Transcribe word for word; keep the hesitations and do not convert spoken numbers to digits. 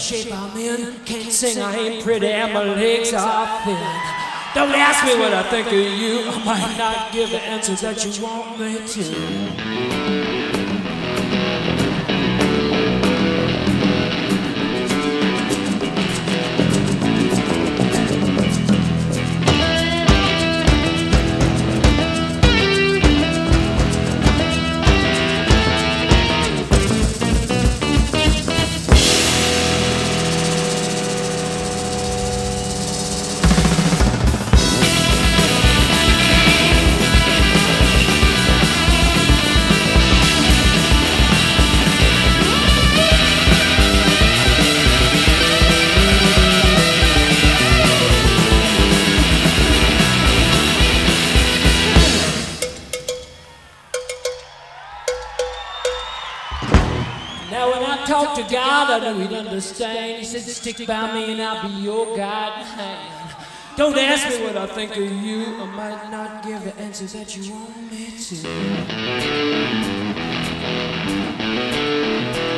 shape I'm in. Can't sing, I ain't pretty, and my legs are thin. Don't ask me what I think of you. I might not give the answers that you want me to. Now when I talk to God, I know He'd understand. He said, stick by me and I'll be your guiding hand. Don't ask me what I think of you. I might not give the answers that you want me to.